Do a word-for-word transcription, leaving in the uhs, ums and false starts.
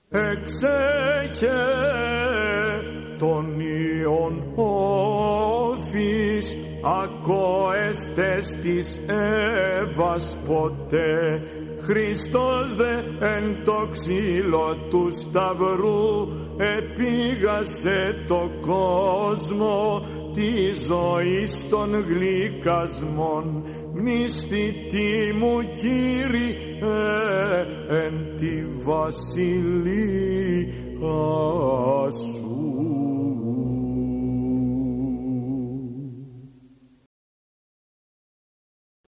Εξέχε τον Υιον όφης, ακόεστες της Εύας ποτέ. Χριστός δε εν το ξύλο του σταυρού επήγασε το κόσμο τη ζωή των γλυκασμών. Μνηστητή μου Κύριε εν τη βασιλεία σου.